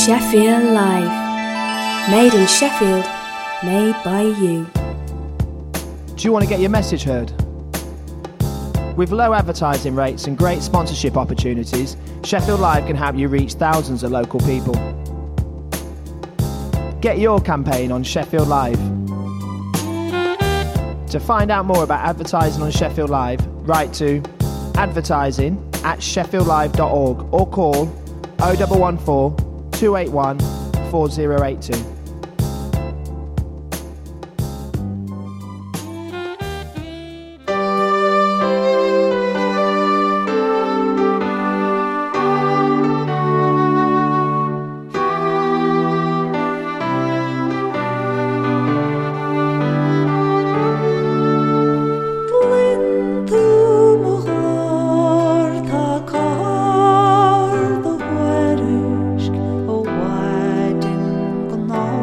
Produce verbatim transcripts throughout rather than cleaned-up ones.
Sheffield Live. Made in Sheffield, made by you. Do you want to get your message heard? With low advertising rates and great sponsorship opportunities, Sheffield Live can help you reach thousands of local people. Get your campaign on Sheffield Live. To find out more about advertising on Sheffield Live, write to advertising at sheffield live dot org or call oh one one four, two eight one, four oh eight two. No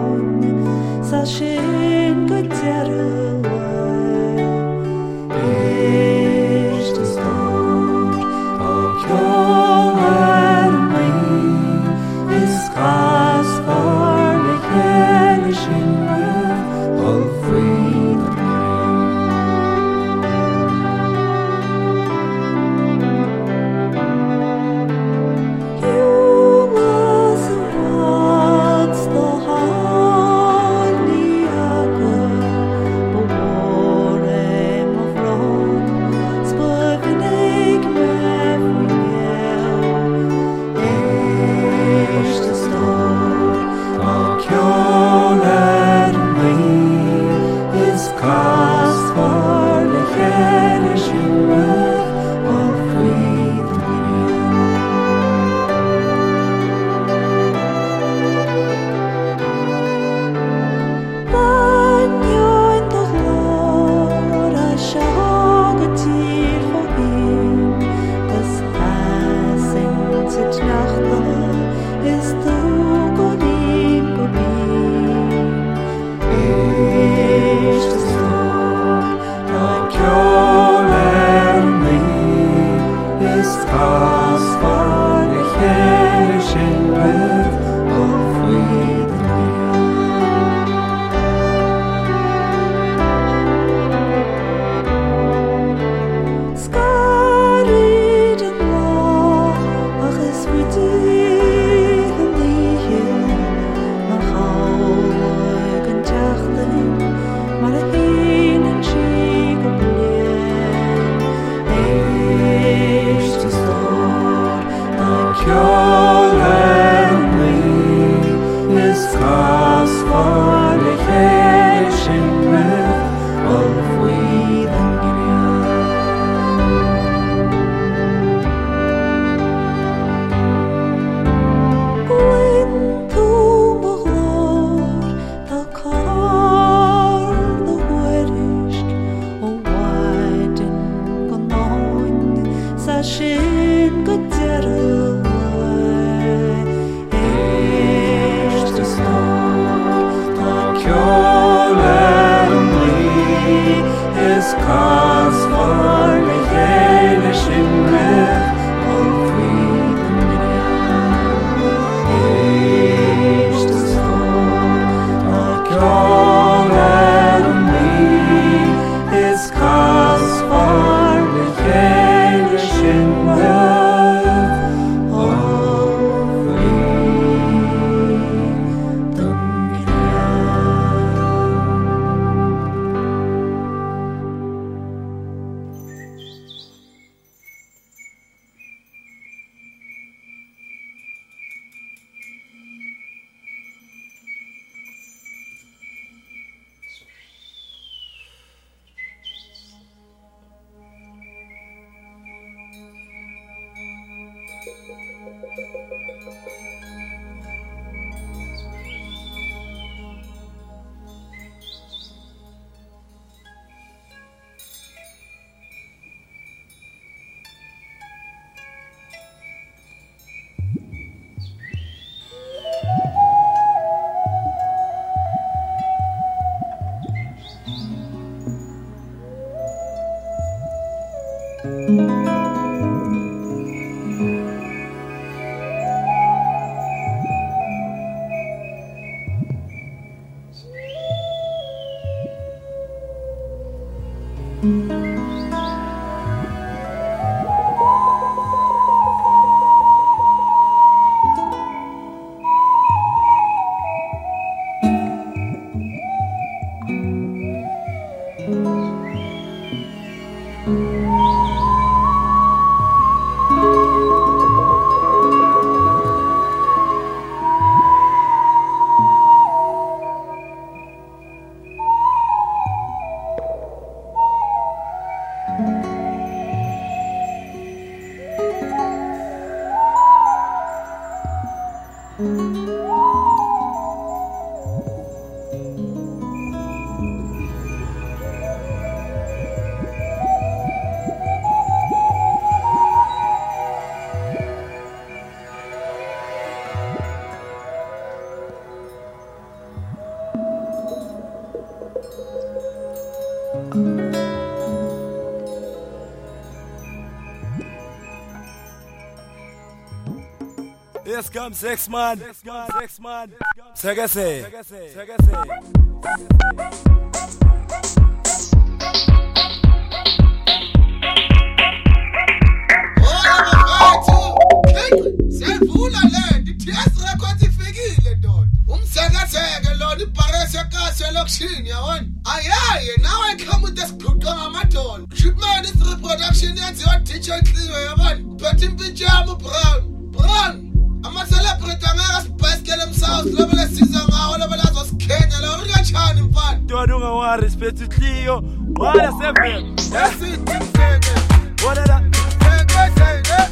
Yes, come six man. Six man. Six man. Segase. Segase. Sevula le dithesi record ifikile ndoda umseketheke lona ibarese kahle lokishini yabona ayaye now I come with this phuqa ngamadolo shipment is reproduction yenziwa D J Cliwe yabona phethe impintshamo brown brown ama celebrate angaka sibhasikele emsouth lobe lesiza ngawo lobe lazosikhenya la urikachani mfana Ntwana ungawa respect Clio qala seven yesithi mseke wona la seke seke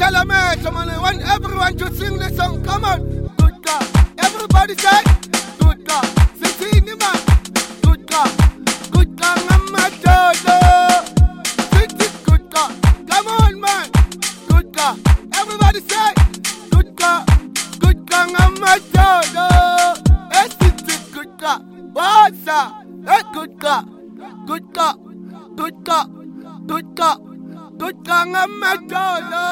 Vala amehlo man. I want everyone to sing this song. Come on. Good God. Everybody say good God. Sing man. Good God. Good God. Ngamadodo. Sing it good God. Come on man. Good God. Everybody say good God. Good God. Ngamadodo. It's it good God. What's up? Hey, good God. Good God. Good God. Good God. Good God. Ngamadodo.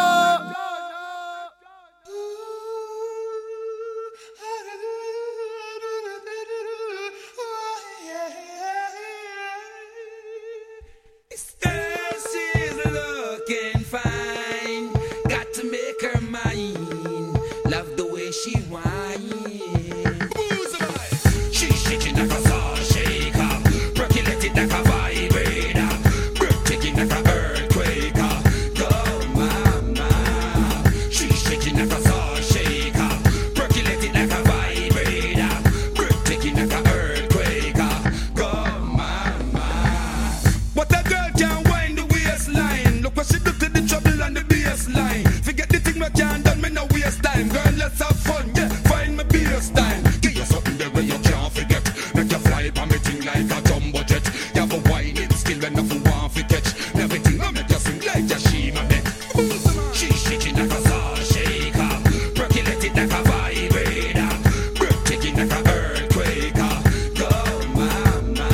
She's looking fine. Got to make her mine. Love the way she whine. She's shaking like a salt shaker, percolating like a vibrator, breathtaking like a earthquaker. Go mama. She's shaking like a salt shaker, percolating like a vibrator, breathtaking like a earthquaker. Go mama. What a girl can wind the waistline. Look what she do to the trouble on the baseline. Forget the thing we can't done, me no waste time. Girl, let's have fun, yeah, find my bass time. Give you something there where you can't forget. Make you fly on me thing like a jumbo jet. You have a whining skill when nothing want to catch. Everything I make you sing like a shima neck. She's shaking like a salt shaker, percolating like a vibrator, breathtaking like a earthquaker. Go mama.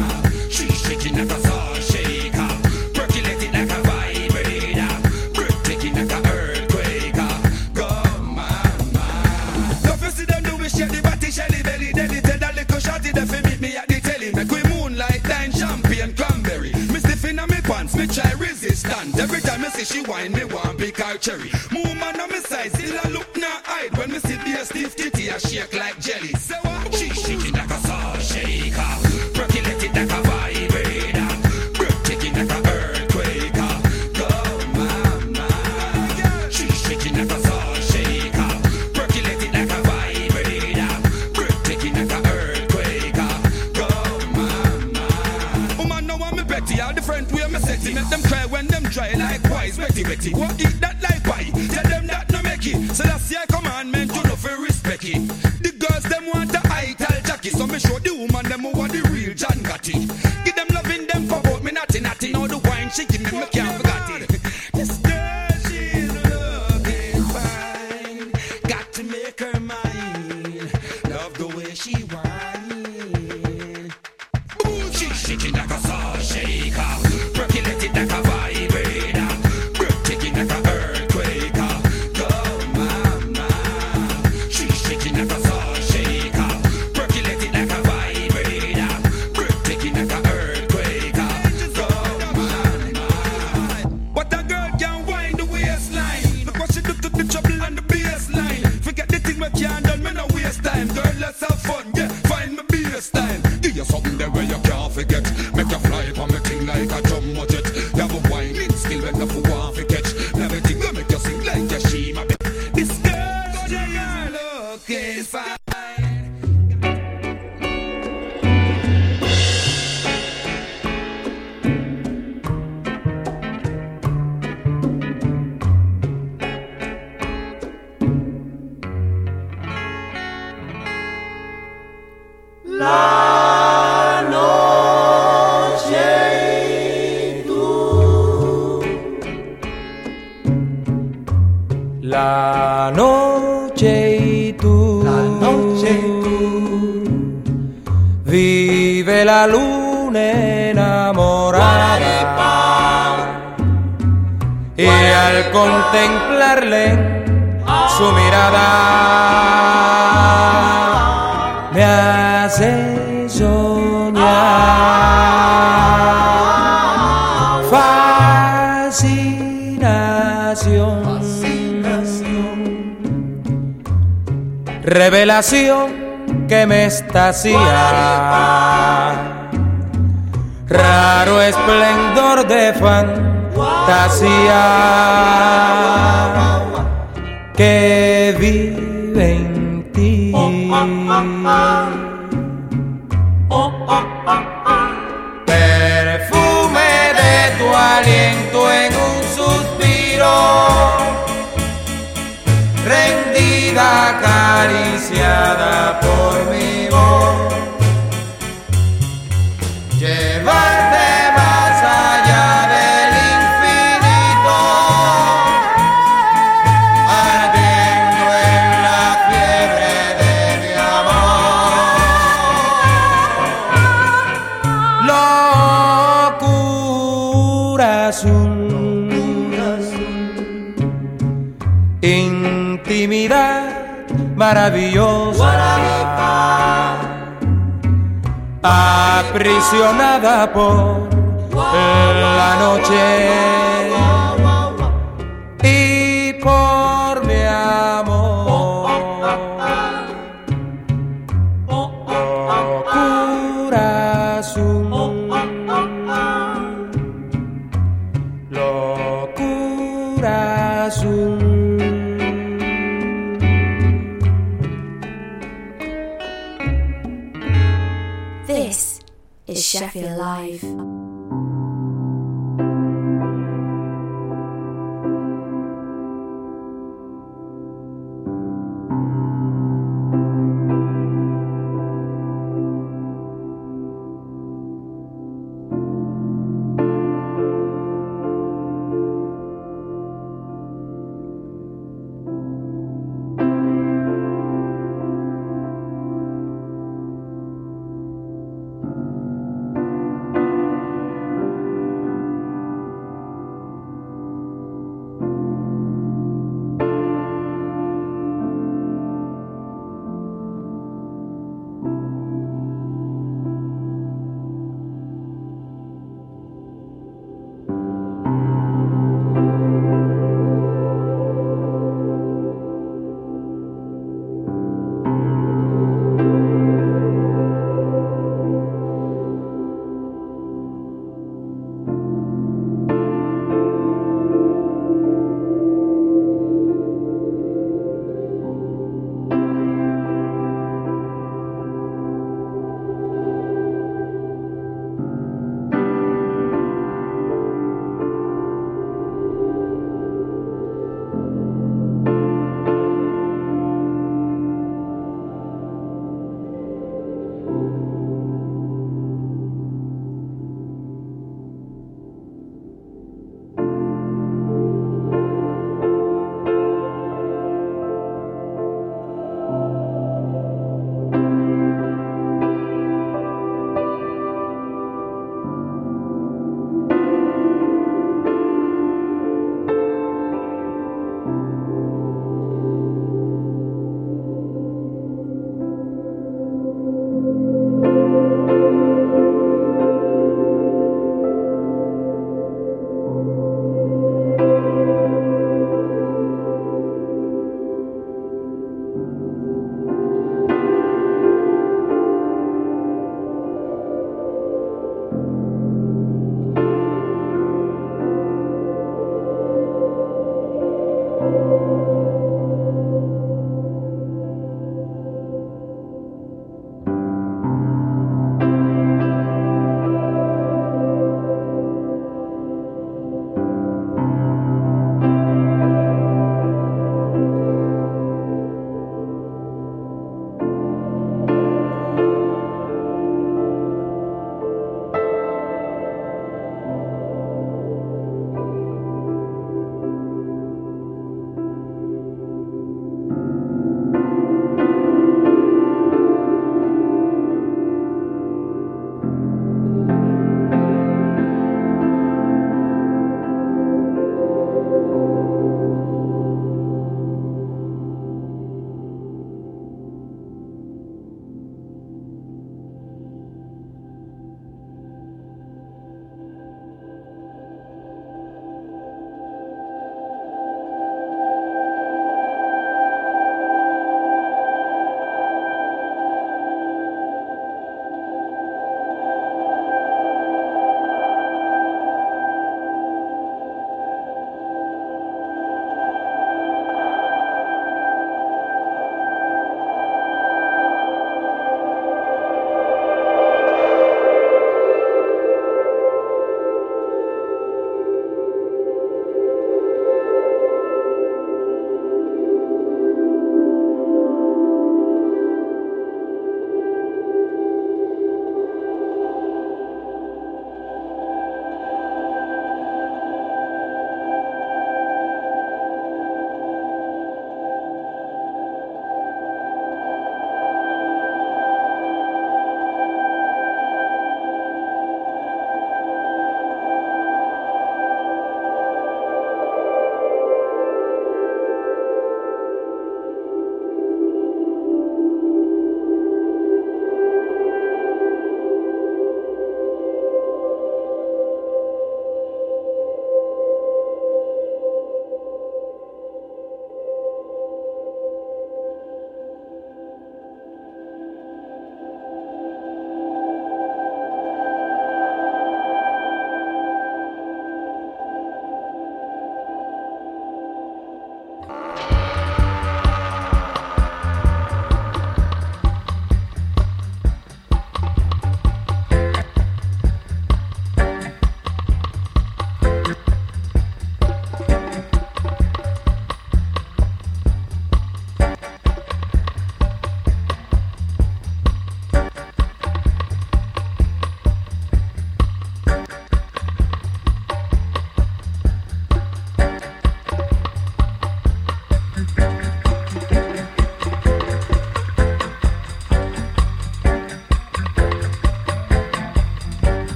She's shaking like a salt shaker, percolating like a vibrator, breathtaking like a earthquaker. Go mama. Love you see them do we share the body, share the belly, deli. Tell that little shorty that fi meet me at the telly. Make we moonlight, dine, champagne, cranberry. Me stiff inna me pants, me try resistance. Every time me see she whine, me want pick her cherry. Woman on me side, still a look now hide. When me see the stiff titty, I shake like jelly. Say what? She shaking like a salt shaker, percolating like a vibrator, breathtaking like a earthquaker. Go mama. She shaking like a salt shaker, percolating like a vibrator, breathtaking like a earthquaker. Go mama. Woman know I'm me Betty, all the friend way me set it. Make them cry when them try likewise. Betty Betty, what eat that like pie? Tell them that no make it. So that's your commandment, you know for respect it. The girls them want a ital Jackie, so me show the woman them who want the real John Gotti. Give them loving them for about me natty natty. Now the wine she give me, me can't forget it. This girl she's looking fine. Got to make her mine. Love the way she whine. She's shaking like a salt shaker, percolating like a vibrator, breathtaking like a earthquaker. Go mama. She's shaking like a salt shaker, percolating like a vibrator, breathtaking like a earthquaker. Go mama. What a girl can wind the waistline. Look what she do to the trouble on the baseline. Forget the thing we can't done, me no waste time. Girl, let's have fun, yeah, find my bass time. Give you something there where you can't forget. Make you fly on me thing like a jumbo jet. You have a whining skill when nothing want to catch. Everything will make you sing like a shima. This girl, she looking fine. La noche y tú. La noche y tú, La noche y tú. vive la luna enamorada y al contemplarle su mirada me hace soñar. Fascinación, revelación que me extasia, raro esplendor de fantasía que vive en ti. Perfume de tu aliento en un suspiro, azul, intimidad maravillosa, aprisionada por la noche y por mi amor. Locura azul, locura azul. This is Sheffield Live.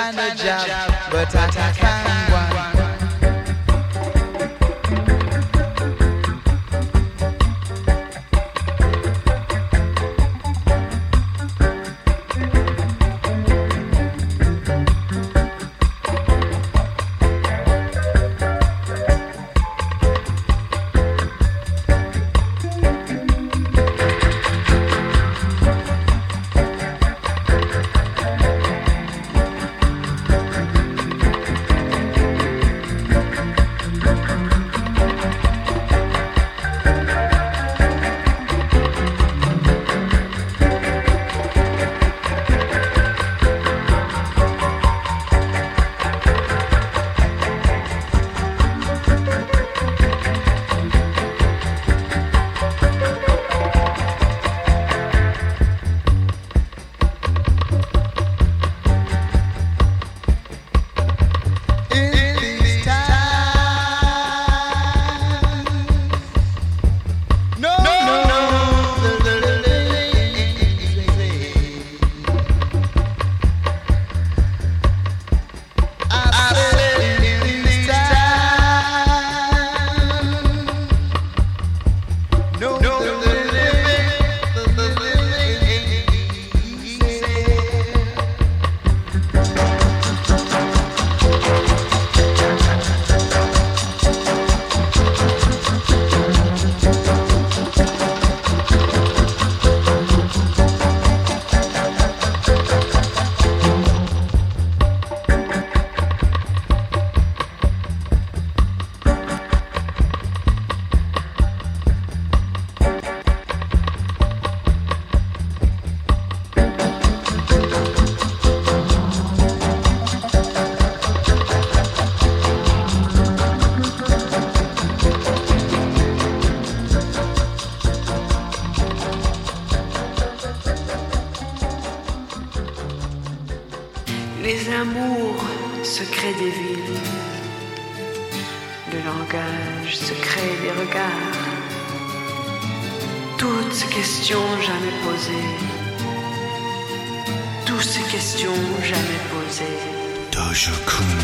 find a job, but I can't find one. Les amours, secrets des villes, le langage, secret des regards, toutes ces questions jamais posées, toutes ces questions jamais posées. Dojo-kun.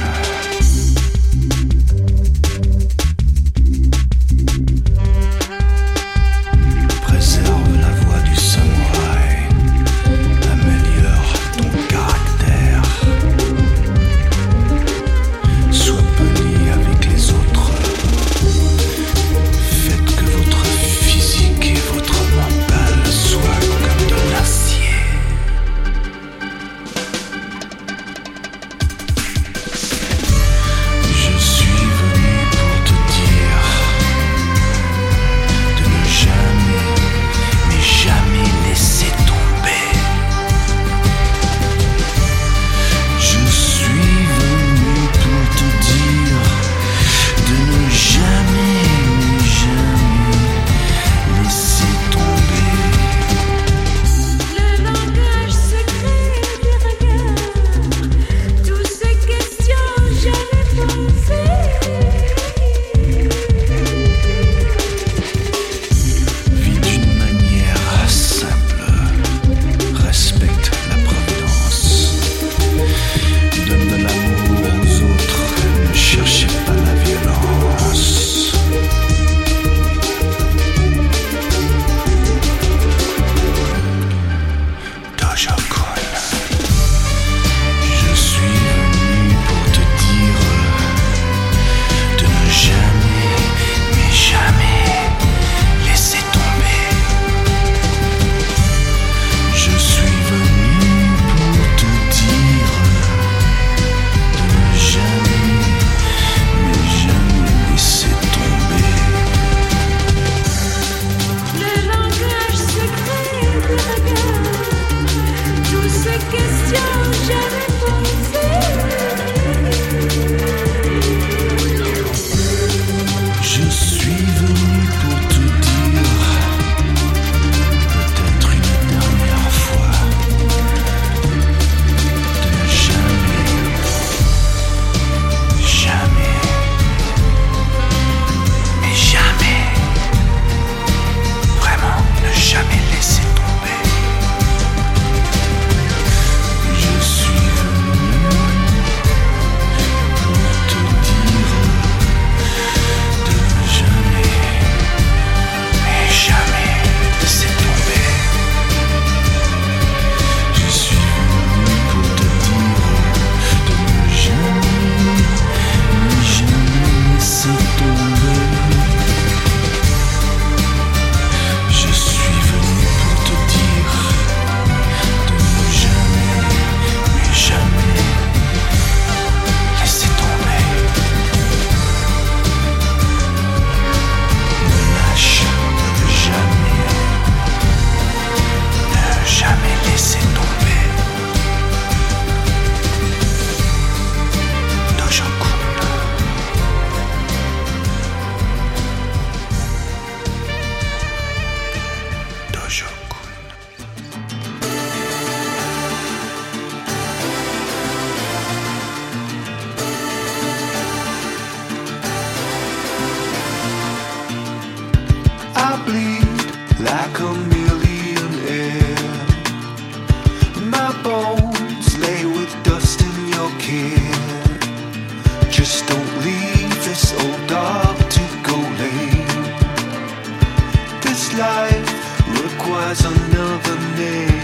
Je suis another name.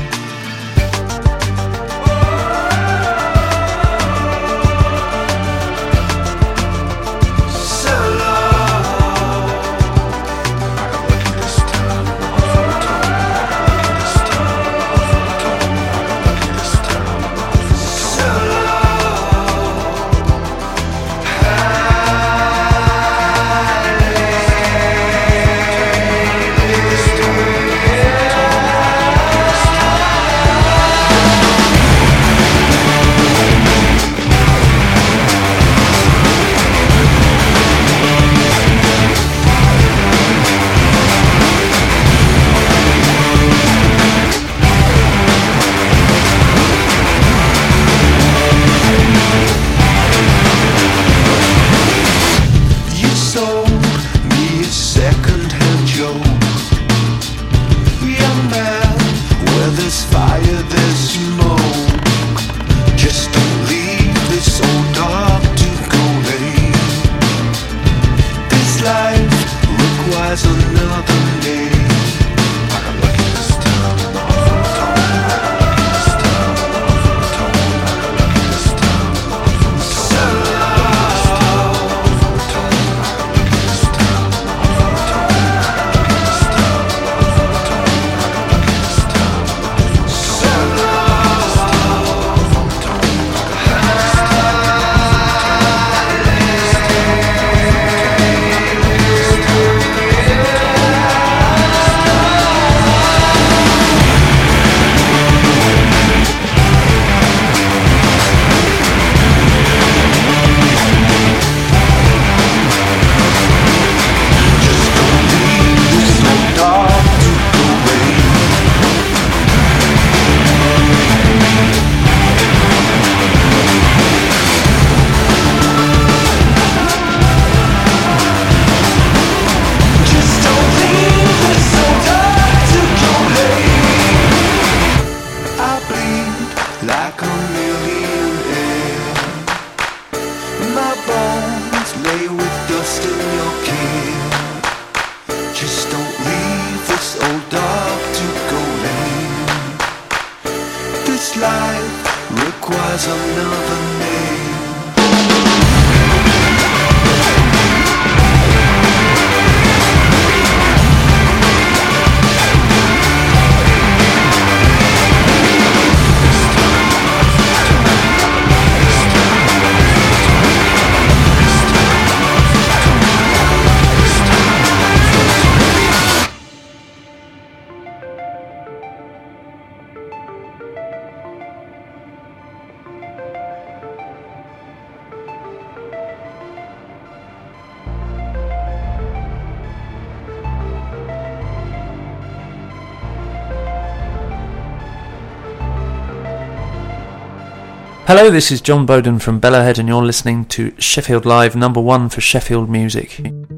Hello, this is John Bowden from Bellowhead and you're listening to Sheffield Live, number one for Sheffield music.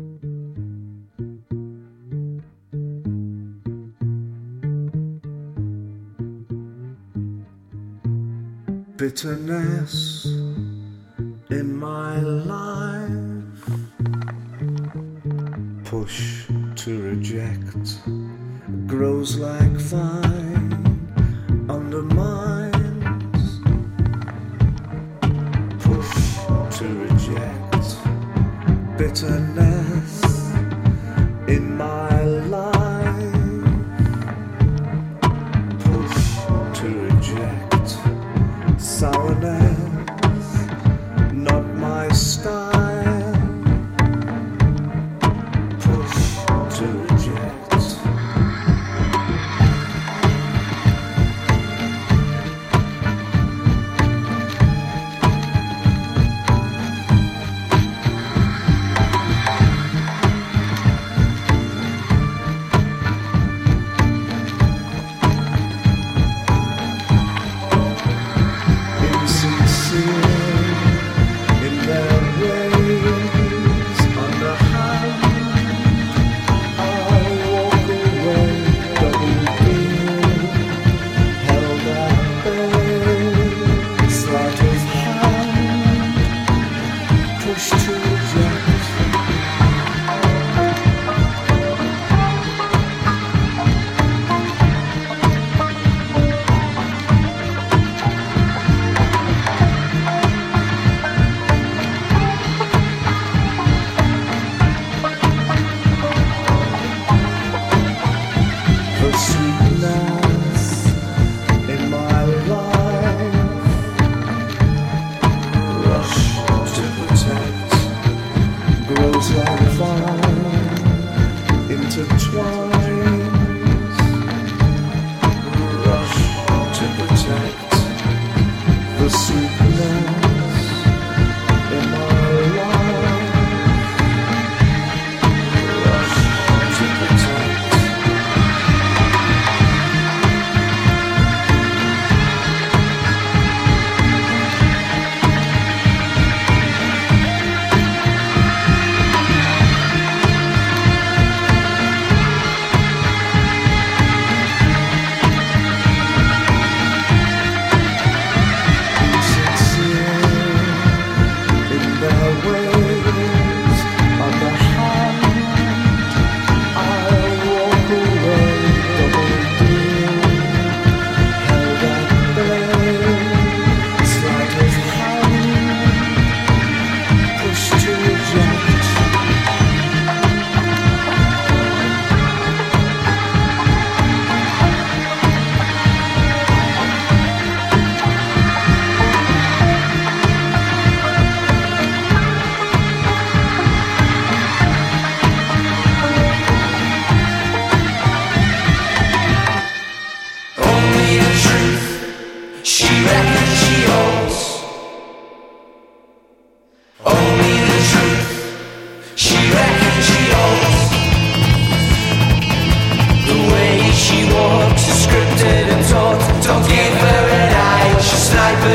Bitterness in my life, push to reject, grows like vine, undermines, push to reject, bitterness in my life, push to reject, sourness, not my style, push to reject.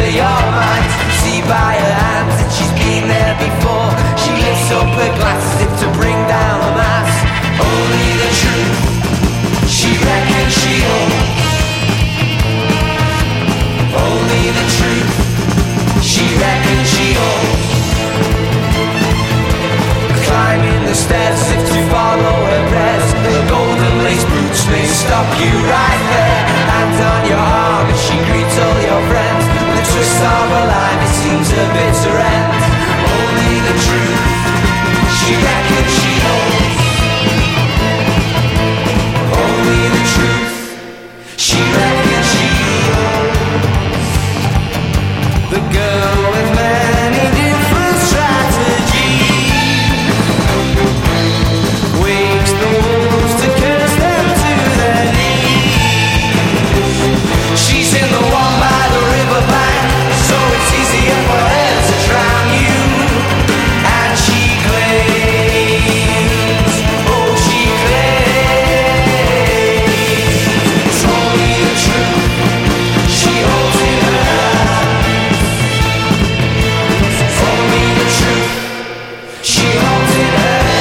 of your mind. See by her hands that she's been there before. She lifts up her glass as if to bring down the mass. Only the truth she reckons she holds. Only the truth she reckons she holds. Climbing the stairs as if to follow her prayers. Her golden lace boots may stop you right there. Hands on your arm as she greets all your friends. With a twist of her life it seems a bitter end. Only the truth she reckons she holds. Only the truth she reckons she holds. The girl with many different strategies wakes the wolves to curse them to their knees. She's in the one by the riverbank, so it's easier for her to drown you. And she claims, oh she claims, it's only the truth she holds in her hands. It's only the truth she holds in her hands.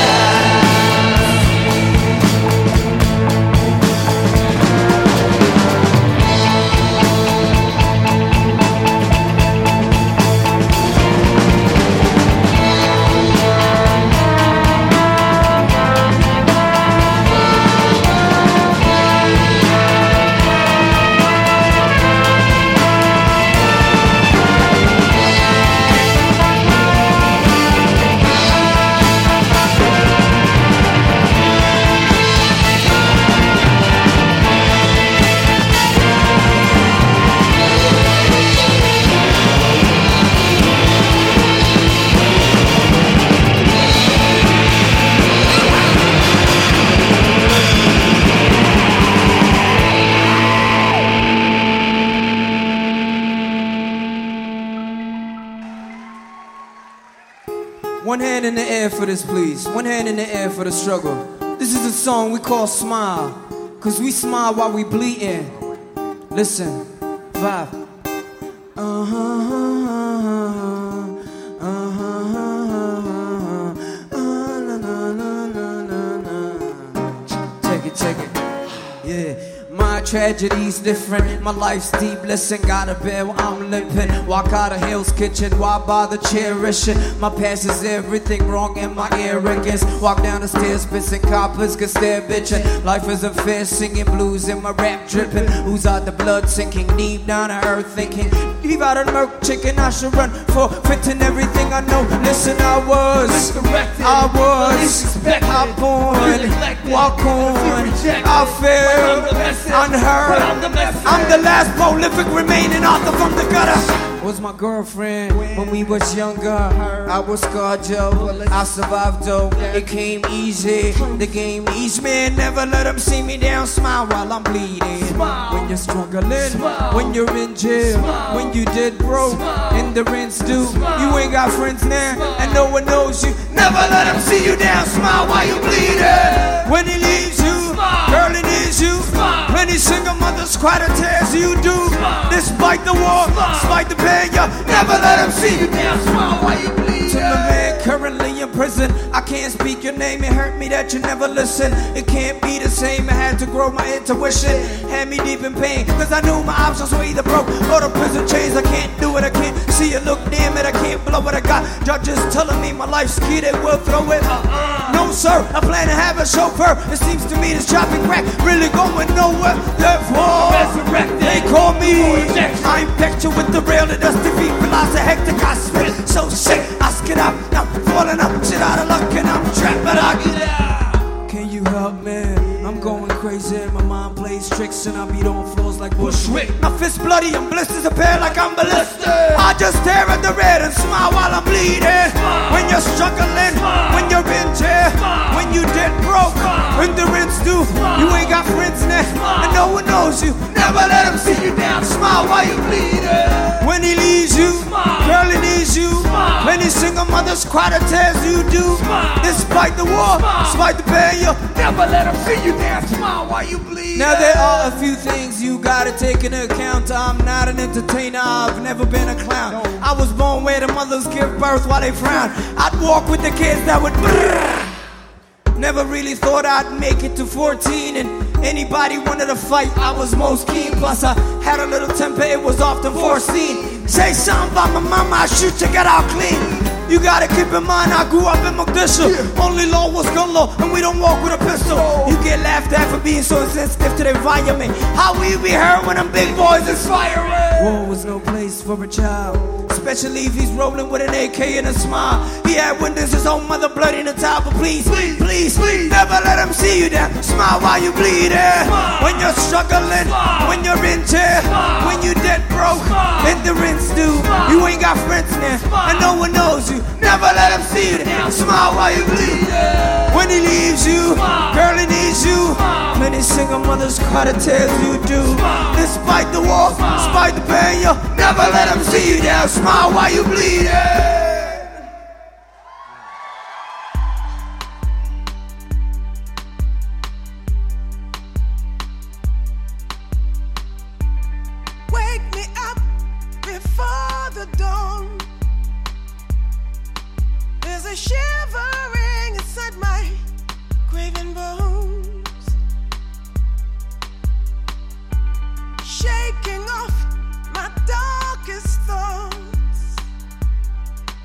One hand in the air for this, please. One hand in the air for the struggle. This is a song we call Smile, cause we smile while we bleeding. Listen, vibe. Uh-huh, uh-huh, uh-huh, uh, na, na, na, na, na, na. Take it, take it. Yeah. My tragedy's different, my life's deep. Listen, gotta bear while I'm limping. Walk out of Hell's Kitchen, why bother cherishing? My past is everything wrong and my arrogance. Walk down the stairs, pissing coppers, cause they're bitching. Life isn't fair, singing blues and my rap dripping. Who's out the blood sinking, deep down to earth thinking. Leave out a murk chicken, I should run for fitting everything I know. Listen, I was, I was, I born, walk on, I feel unheard. I'm the last prolific remaining author from the gutter. Was my girlfriend when we was younger. I was scarred, Joe. I survived though. It came easy. The game easy, man. Never let them see me down. Smile while I'm bleeding. When you're struggling, when you're in jail, when you did broke, and the rent's due. You ain't got friends now, and no one knows you. Never let them see you down. Smile while you bleeding. When he leaves you, girl, it is you. Plenty single mothers cry the tears you do. Despite the war, despite the pain, you never let them see you down. Smile while you bleed. To the man currently in prison, I can't speak your name. It hurt me that you never listen. It can't be the same. I had to grow my intuition. Had me deep in pain, cause I knew my options were either broke or the prison chains. I can't do it, I can't see it. Look, damn it, I can't blow what I got. Judges telling me my life's key, they will throw it. No sir, I plan to have a chauffeur. It seems to me this chopping crack really going nowhere. Therefore, they call me. I'm pictured with the real and dusty feet. Realize the hectic I spit. So sick, I skid up. I'm falling up, shit out of luck, and I'm trapped, but I get out. Can you help me? I'm going crazy. My mind plays tricks and I beat on floors like Bushwick. My fist bloody and blisters appear like I'm ballistic. I just stare at the red and smile while I'm bleeding. When you're struggling, when you're in jail, when you dead broke, when the rent's due, you ain't got friends now, and no one knows you. Never let them see you down. Smile while you bleeding. When he leaves you, girl, he needs you. When he Many single mothers cry the tears you do. Smile. Despite the war, smile. Despite the pain, you never let them see you dance. Smile while you bleed. Now there are a few things you gotta take into account. I'm not an entertainer, I've never been a clown. No. I was born where the mothers give birth while they frown. I'd walk with the kids that would brrr. Never really thought I'd make it to fourteen, and anybody wanted to fight, I was most keen. Plus I had a little temper, it was often foreseen. Say something about my mama, I shoot you, get out clean. You gotta keep in mind I grew up in Mogadishu. Yeah. Only law was gun law, and we don't walk with a pistol. Oh. You get laughed at for being so sensitive to the environment. How will you be heard when them big boys is firing? War was no place for a child, especially if he's rolling with an A K and a smile. He had witnessed his own mother blood in the top, but please, please, please, please, never let him see you down. Smile while you bleed eh? When you're struggling, smile. When you're in jail, smile. When you dead broke, in the rinse do. You ain't got friends now, smile. And no one knows you. Never let him see you down. Smile while you bleed eh? When he leaves you, smile. Girl he needs you, smile. Many single mothers cry the tears you do, smile. Despite the war, smile. Despite the pain, you never let him see you down. Smile while you bleed eh? Wake me up before the dawn. There's a shivering inside my craven bones, shaking off my darkest thoughts.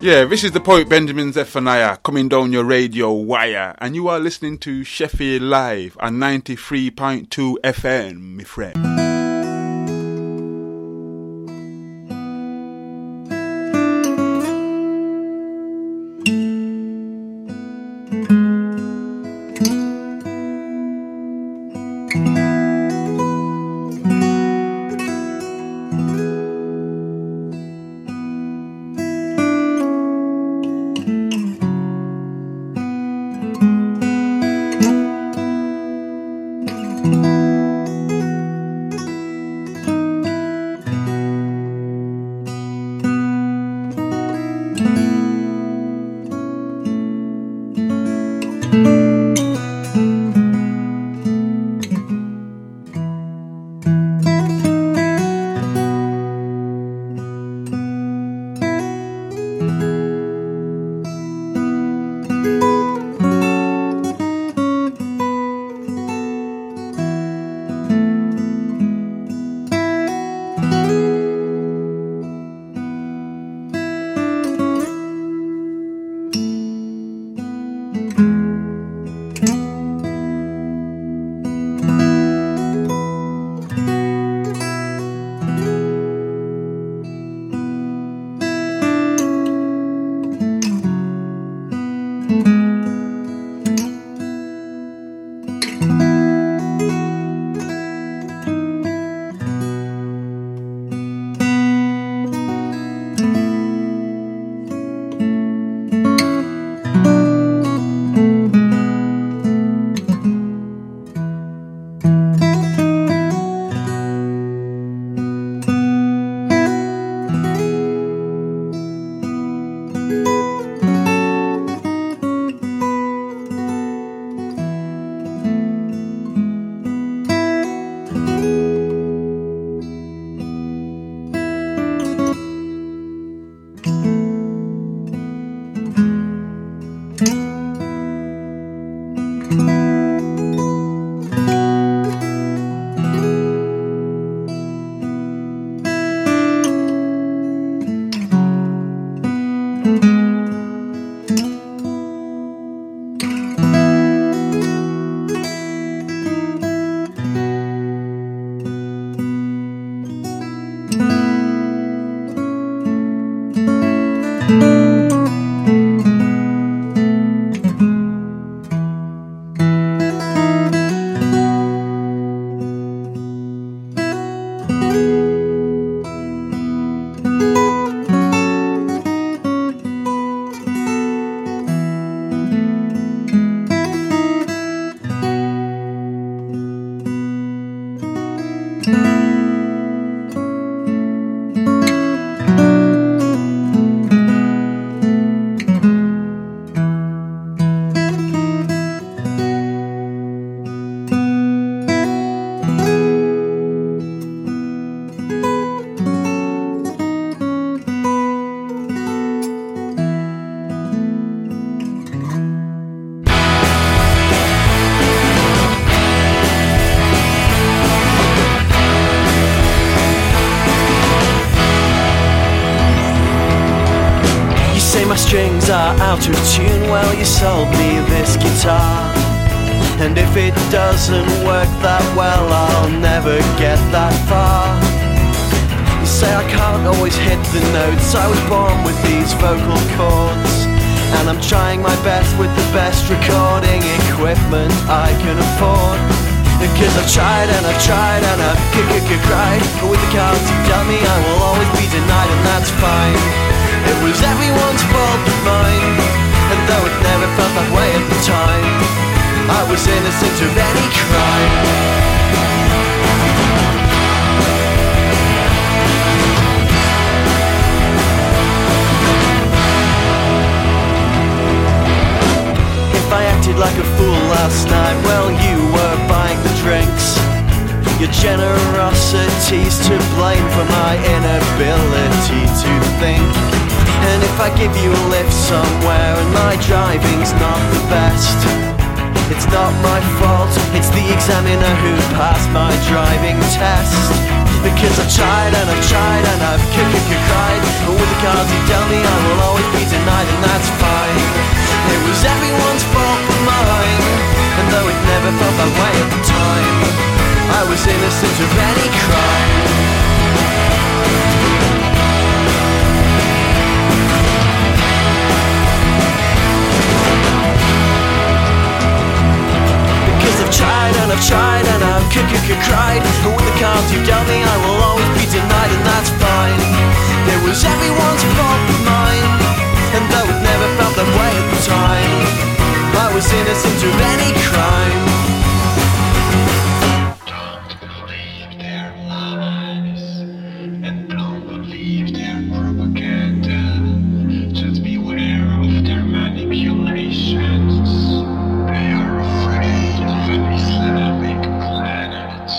Yeah, this is the poet Benjamin Zephaniah coming down your radio wire, and you are listening to Sheffield Live on ninety-three point two F M, my friend. Strings are out of tune. Well, you sold me this guitar, and if it doesn't work that well, I'll never get that far. You say I can't always hit the notes. I was born with these vocal cords, and I'm trying my best with the best recording equipment I can afford. Cause I've tried and I've tried and I've cried, but with the cards you dealt me, I will always be denied, and that's fine. It was everyone's fault but mine, and though it never felt that way at the time, I was innocent of any crime. If I acted like a fool last night, well, you were buying the drinks. Your generosity's to blame for my inability to think. And if I give you a lift somewhere and my driving's not the best, it's not my fault, it's the examiner who passed my driving test. Because I've tried and I've tried and I've cried. But with the cards you dealt me, I will always be denied, and that's fine. It was everyone's fault but mine, and though it never felt that way at the time, I was innocent of any crime. I've tried and I've tried and I've cried. But with the cards you've dealt me, I will always be denied, and that's fine. It was everyone's fault but mine, and though it never felt that way at the time, I was innocent of any crime. Don't believe their lies, and don't believe their propaganda. Just beware of their manipulations. They are afraid of an Islamic planet.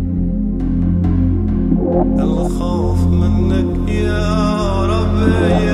الخوف منك يا ربي